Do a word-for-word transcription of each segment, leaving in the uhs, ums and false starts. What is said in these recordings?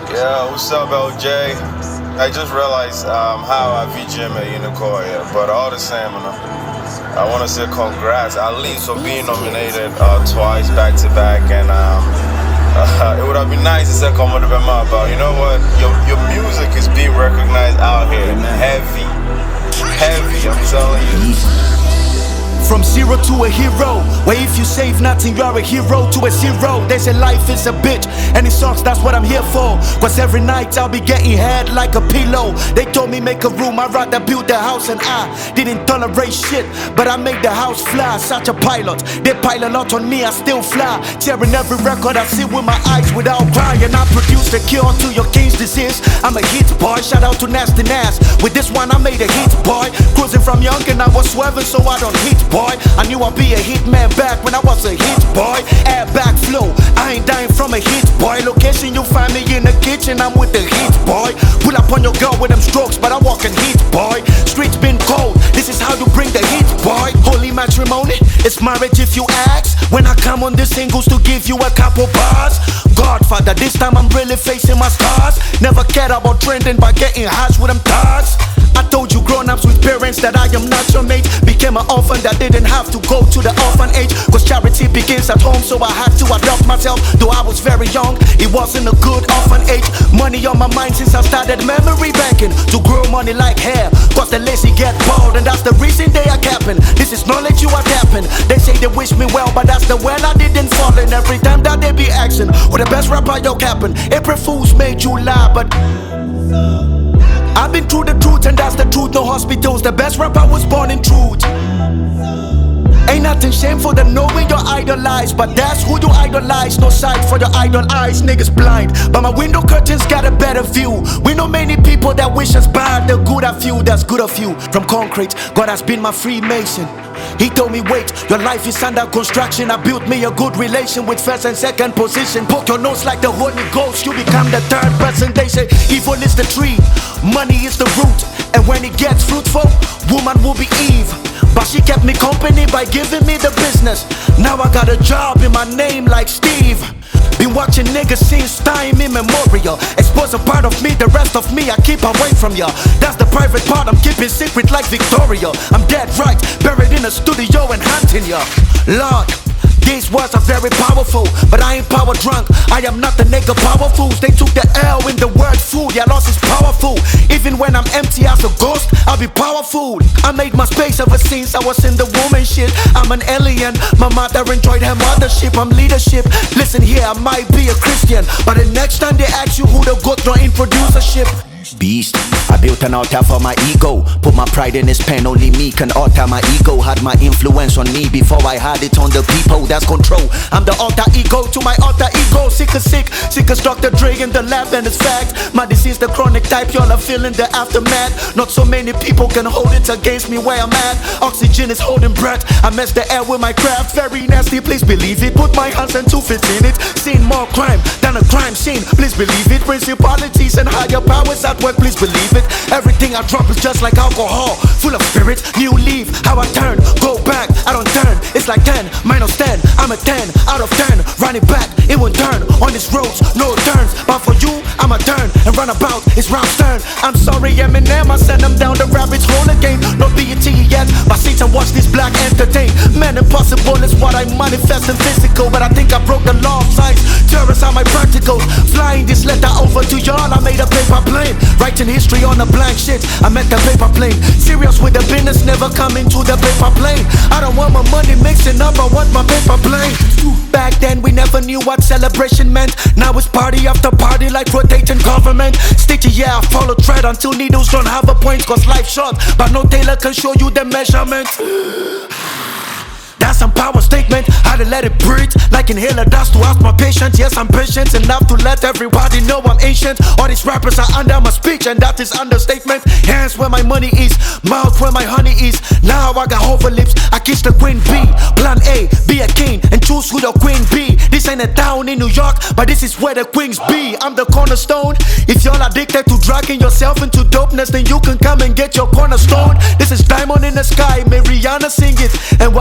Yeah, what's up, L J? I just realized um, how I V J at Unicore, yeah. But all the same, you know, I want to say congrats, at least for being nominated uh, twice back to back, and um, uh, it would have been nice to say come on the Bema, but you know what? Your your music is being recognized out here, heavy, heavy. I'm telling you. From zero to a hero, where if you save nothing, you're a hero to a zero. They say life is a bitch, and it sucks, that's what I'm here for. Cause every night I'll be getting head like a pillow. They told me make a room, I'd rather build the house, and I didn't tolerate shit, but I made the house fly. Such a pilot, they pile a lot on me, I still fly. Tearing every record I see with my eyes without crying. I produce the cure to your king's disease. I'm a hit boy, shout out to Nasty Nas. With this one I made a hit boy. Cruising from young and I was swerving so I don't hit boy. I knew I'd be a hit man back when I was a hit boy. Airbag flow, I ain't dying from a hit boy. Location you find me in the kitchen, I'm with the hit boy. Pull up on your girl with them strokes, but I walk in hit boy. Streets been cold, this is how you bring the hit boy. Holy matrimony, it's marriage if you ask. When I come on the singles to give you a couple bars. Godfather, this time I'm really facing my scars. Never cared about trending by getting harsh with them thoughts. I told you grown-ups with parents that I am not your mate. Became an orphan that didn't have to go to the orphanage. Cause charity begins at home, so I had to adopt myself. Though I was very young, it wasn't a good orphanage. Money on my mind since I started memory banking. To grow money like hair, cause the lazy get bald, and that's the reason they are capping. This is knowledge you are tapping. They say they wish me well, but that's the well I didn't fall in. Every time that they be asking, who the best rapper you're capping? April Fools made you lie, but I've been through the truth, and that's the truth. No hospitals, the best rapper was born in truth. Ain't nothing shameful than knowing you're idolized, but that's who you idolize. No sight for your idol eyes, niggas blind. But my window curtains got a better view. We know many people that wish us bad. The good of you, that's good of you. From concrete, God has been my Freemason. He told me wait, your life is under construction. I built me a good relation with first and second position. Poke your nose like the Holy Ghost, you become the third person. They say evil is the tree, money is the root, and when it gets fruitful, woman will be Eve. But she kept me company by giving me the business. Now I got a job in my name like Steve. Been watching niggas since time immemorial. Expose a part of me, the rest of me I keep away from ya. That's the private part I'm keeping secret like Victoria. I'm dead right, buried in a studio and hunting ya. Lord, these words are very powerful, but I ain't power drunk. I am not the nigga powerful. They took the L in the word food. Yeah, loss is powerful. Even when I'm empty as a ghost, I'll be powerful. I made my space ever since I was in the woman shit. I'm an alien. My mother enjoyed her mothership. I'm leadership. Listen here, I might be a Christian, but the next time they ask you who the goat, don't introduce a ship. Beast, I built an altar for my ego. Put my pride in his pen, only me can alter my ego. Had my influence on me before I had it on the people. That's control, I'm the alter ego to my alter ego. Sick as sick, sick as Doctor Dre in the lab, and it's fact. My disease, the chronic type, y'all are feeling the aftermath. Not so many people can hold it against me where I'm at. Oxygen is holding breath, I mess the air with my craft. Very nasty, please believe it. Put my hands and two fits in it. Seen more crime than a crime scene, please believe it. Principalities and higher powers at work, please believe it. Everything I drop is just like alcohol, full of spirit. New leaf, how I turn, go back, I don't turn. It's like ten, minus ten, I'm a ten out of ten. Run it back, it won't turn. On these roads, no turns. But for you, I'm a turn. And run about, it's round turn. I'm sorry, Eminem, I send them down the rabbit's hole again. No B E T yet, but sit and watch this black entertain. Man, impossible is what I manifest in physical, but I think I broke the law of science. Terrorists are my practicals. Flying this letter over to y'all, I made a paper plane. Writing history on a blank shit, I meant the paper plane. Serious with the business, never coming to the paper plane. I don't want my money mixing up, I want my paper plane. Back then we never knew what celebration meant. Now it's party after party like rotating government. Stitchy, yeah, I follow thread until needles don't have a point. Cause life's short, but no tailor can show you the measurement. That's some power statement, how to let it breathe. Like inhaler dust to ask my patience. Yes, I'm patient enough to let everybody know I'm ancient. All these rappers are under my speech, and that is understatement. Hands where my money is, mouth where my honey is. Now I got hover lips, I kiss the queen bee. Plan A, be a king, and choose who the queen be. This ain't a town in New York, but this is where the queens be. I'm the cornerstone. If y'all addicted to dragging yourself into dopeness, then you can come and get your cornerstone. This is diamond in the sky, may Rihanna sing it. And what would be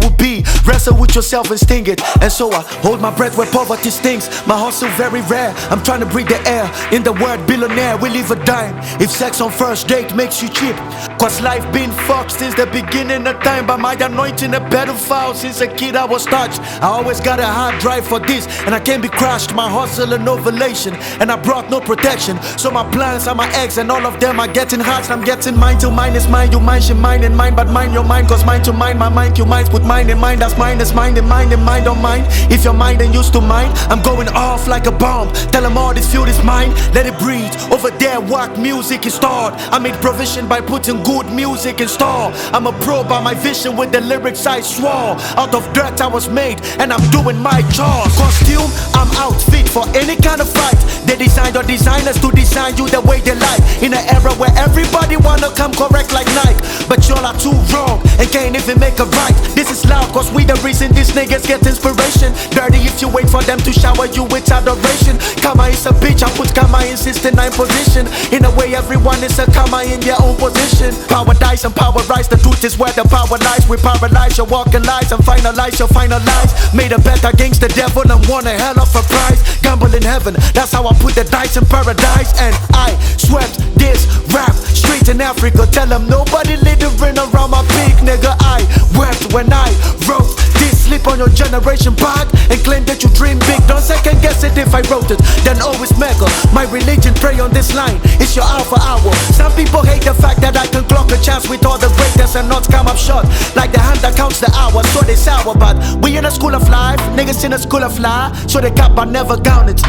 would be. Wrestle with yourself and sting it. And so I hold my breath where poverty stings. My hustle very rare, I'm trying to breathe the air. In the word billionaire, we leave a dime. If sex on first date makes you cheap, cause life been fucked since the beginning of time. By my anointing a pedophile, since a kid I was touched. I always got a hard drive for this, and I can't be crushed. My hustle and ovulation, and I brought no protection. So my plans are my eggs, and all of them are getting hatched. I'm getting mine till mine is mine. You mine, she mine and mine, but mine your mind, cause mine to mine. My mind, you mine, put mine in mine. That's mine, is mine and mine and mine don't mind. If your mind ain't used to mine, I'm going off like a bomb. Tell them all this field is mine, let it breathe. Over there, whack music installed. I made provision by putting good music in store. I'm a pro by my vision with the lyrics I swore. Out of dirt I was made, and I'm doing my chores. Costume, I'm outfit for any kind of fight. They designed your designers to design you the way they like. In an era where everybody wanna come correct like Nike, but y'all are too wrong and can't even make a right. This is loud cause we the reason these niggas get inspiration. Dirty if you wait for them to shower you with adoration. Karma is a bitch, I put karma in sixty-nine position. In a way everyone is a karma in their own position. Power dies and power rise, the truth is where the power lies. We paralyze your walking lies and finalize your final lies. Made a bet against the devil and won a hell of a prize. Gamble in heaven, that's how I put the dice in paradise. And I swept this rap straight in Africa. Tell them nobody littering around my peak, nigga. I wept when I wrote this. Sleep on your generation back and claim that you dream big. Don't second guess it if I wrote it, then always mega. My religion pray on this line, it's your alpha hour. Some people hate the fact that I can clock a chance with all the greatness and not come up short. Like the hand that counts the hours, so they sour. But we in a school of life, niggas in a school of life, so they cap but never gown it.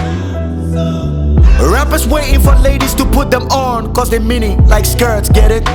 Rappers waiting for ladies to put them on, cause they mini like skirts, get it?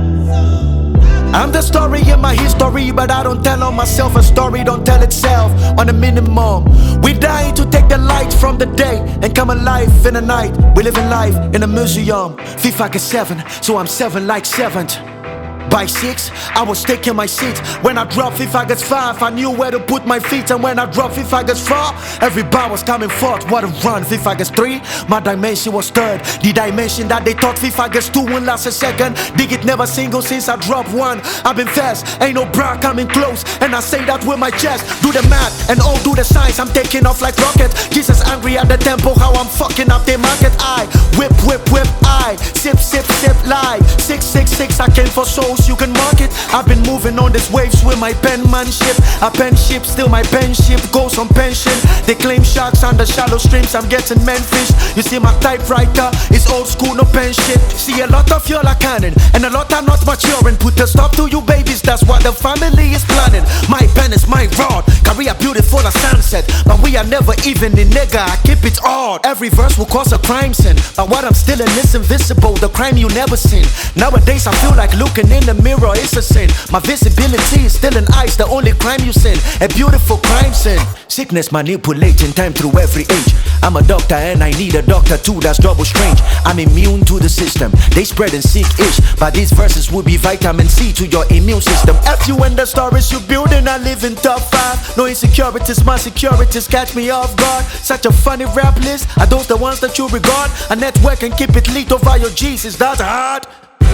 I'm the story in my history, but I don't tell on myself. A story don't tell itself on a minimum. We dying to take the light from the day and come alive in the night. We live in life in a museum. FIFA get seven, so I'm seven like seventh. By six, I was taking my seat. When I dropped FIFA gets five, I knew where to put my feet. And when I dropped FIFA gets four, every bar was coming forth. What a run. FIFA gets three, my dimension was third. The dimension that they thought FIFA gets two won't last a second. Dig it never single since I dropped one. I've been fast, ain't no bra coming close. And I say that with my chest. Do the math and all do the science. I'm taking off like rocket. Jesus angry at the tempo, how I'm fucking up their market. I whip, whip, whip, I sip, sip, sip, lie. Six, six, six, I came for souls. You can mark it. I've been moving on these waves with my penmanship. I pen ship, still my pen ship goes on pension. They claim sharks under shallow streams, I'm getting menfish. You see my typewriter is old school, no pen shit. See a lot of y'all are canon, and a lot are not maturing. Put a stop to you babies, that's what the family is planning. My pen is my rod, career beautiful as sunset. But we are never even in nigga, I keep it odd. Every verse will cause a crime scene, but what I'm still in is invisible, the crime you never seen. Nowadays I feel like looking in the mirror is a sin. My visibility is still in eyes, the only crime you sin. A beautiful crime sin. Sickness manipulating time through every age. I'm a doctor and I need a doctor too, that's double strange. I'm immune to the system, they spreading sick-ish. But these verses will be vitamin C to your immune system. F you and the stories you building, I live in top five. No insecurities, my securities catch me off guard. Such a funny rap list, are those the ones that you regard? A network and keep it lit over your G's, is that hard?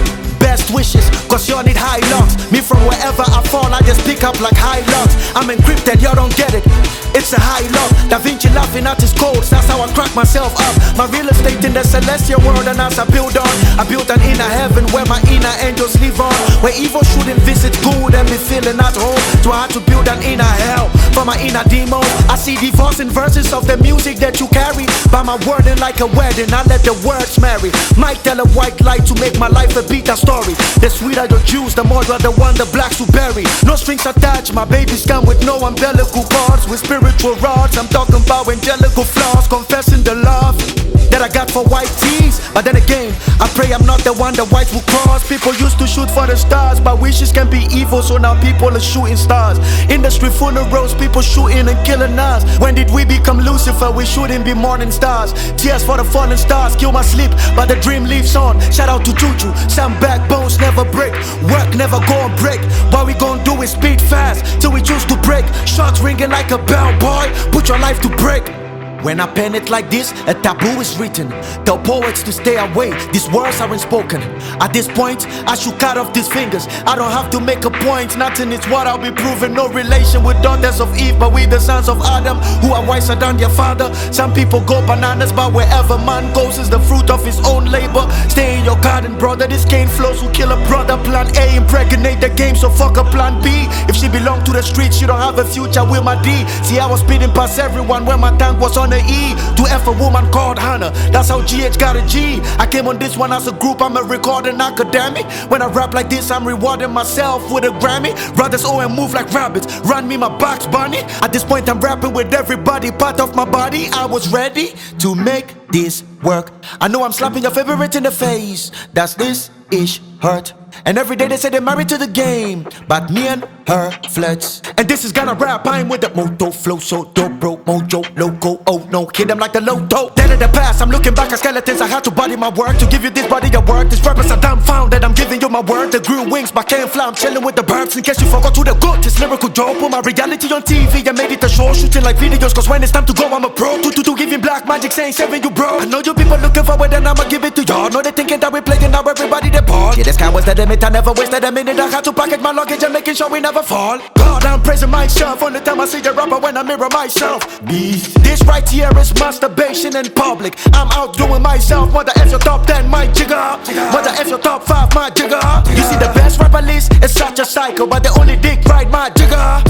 Best wishes, cause y'all need high locks. Me from wherever I fall, I just pick up like high locks. I'm encrypted, y'all don't get it. It's a high lock. Da Vinci laughing at his codes, that's how I crack myself up. My real estate in the celestial world, and as I build on, I built an inner heaven where my inner angels live on. Where evil shouldn't visit good and be feeling at home. So I had to build an inner hell for my inner demons. I see divorce in verses of the music that you carry. By my wording like a wedding, I let the words marry. Might tell a white lie to make my life a beat a story. The sweeter your juice, the more you're the one the blacks will bury. No strings attached, my babies come with no umbilical cords. With spiritual rods, I'm talking about angelical flaws. Confessing the love that I got for white tees. But then again, I pray I'm not the one the whites will cross. People used to shoot for the stars, but wishes can be evil, so now people are shooting stars. Industry funerals, people shooting and killing us. When did we become Lucifer? We shouldn't be morning stars. Tears for the fallen stars, kill my sleep, but the dream lives on. Shout out to Tutu, some backbones never break. Work never go on break. What we gon' do is speed fast till we choose to break. Shots ringing like a bell, boy, put your life to break. When I pen it like this, a taboo is written. Tell poets to stay away, these words aren't spoken. At this point, I should cut off these fingers. I don't have to make a point, nothing is what I'll be proving. No relation with daughters of Eve, but we the sons of Adam, who are wiser than their father. Some people go bananas, but wherever man goes is the fruit of his own labor. Stay in your garden, brother, this cane flows will kill a brother. Plan A, impregnate the game, so fuck a plan B. If she belong to the streets, she don't have a future with my D. See, I was speeding past everyone when my tank was on the E. To F a woman called Hannah, that's how G H got a G. I came on this one as a group, I'm a recording academic. When I rap like this, I'm rewarding myself with a Grammy. Brothers O and move like rabbits, run me my box bunny. At this point I'm rapping with everybody, part of my body. I was ready to make this work. I know I'm slapping your favorite in the face, that's this ish hurt. And every day they say they're married to the game, but me and her flirts. And this is gonna rap, I'm with the moto flow, so dope, bro, mojo, loco, oh no, hit them like the loto. Dead in the past, I'm looking back at skeletons, I had to body my work to give you this body of work. This rappers are dumbfounded, I'm giving you my word. The grew wings, but can't fly, I'm chilling with the birds. In case you forgot who the good, this lyrical dope. Put my reality on T V, I made it a show, shooting like videos, cause when it's time to go, I'm a pro. Two, two, two, giving black magic, saying seven, you bro. I know you people looking for it, then I'ma give it to y'all. Know they thinking that we playing, now everybody they ball. Yeah, this guy was the limit, I never wasted a minute. I had to package my luggage and making sure we never fall. God, I'm praising myself on the time I see the rapper when I mirror myself. Beast. This right here is masturbation in public. I'm out doing myself. Mother F your top ten, my jigger. Mother F your top five, my jigger. You see the best rapper list is such a cycle, but the only dick right, my jigger.